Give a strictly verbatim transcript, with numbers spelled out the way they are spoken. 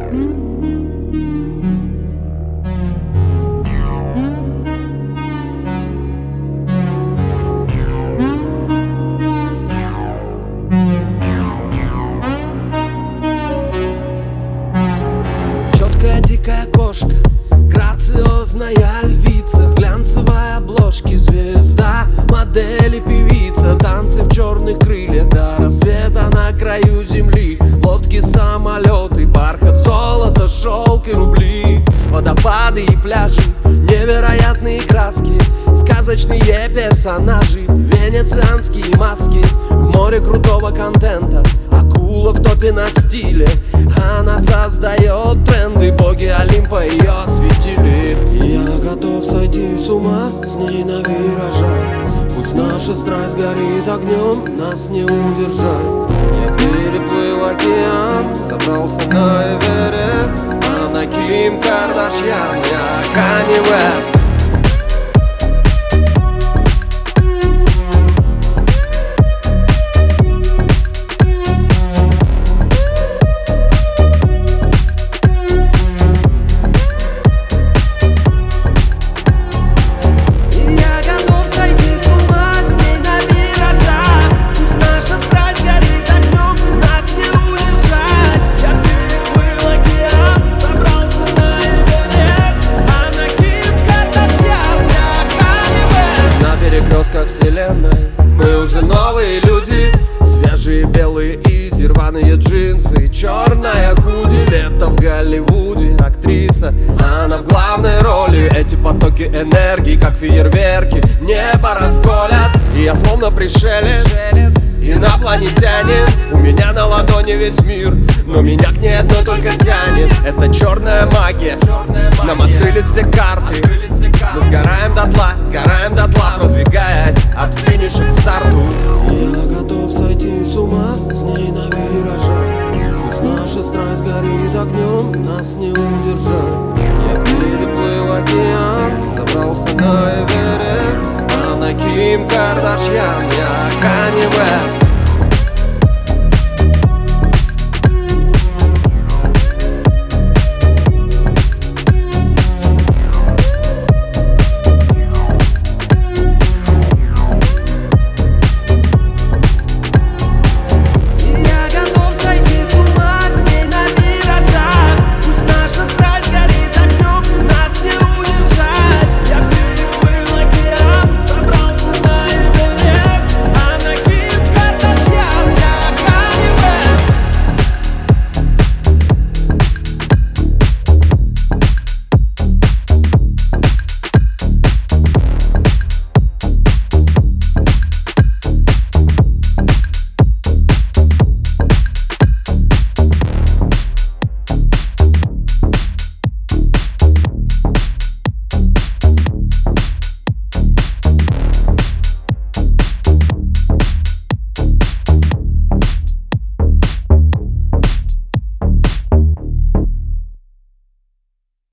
Четкая дикая кошка, грациозная львица, с глянцевой обложки звезда, модель и певица. Танцы в черных крыльях до рассвета на краю земли. Лодки, самолеты, бархат, золото, шелк и рубли. Водопады и пляжи, невероятные краски, сказочные персонажи, венецианские маски. В море крутого контента, акула в топе на стиле. Она создает тренды, боги Олимпа ее осветили. Я готов сойти с ума с ней на виражах. Пусть наша страсть горит огнем, нас не удержать. Я переплыл океан, забрался на Эверест. Она Ким Кардашьян, я Канье Уэст. Вселенной мы уже новые люди, свежие белые изи, рваные джинсы, черная худи. Лето в Голливуде, актриса, она в главной роли. Эти потоки энергии, как фейерверки, небо расколят. И я словно пришелец, инопланетянин. У меня на ладони весь мир, но меня к ней одной только тянет. Это черная магия, нам открылись все карты. Мы сгораем дотла, сгораем дотла, продвигаясь от финиша к старту. Я готов сойти с ума с ней на виражах. Пусть наша страсть горит огнем, нас не удержать. Я переплыл океан, забрался на Эверест. Она Ким Кардашьян, я Канье Уэст.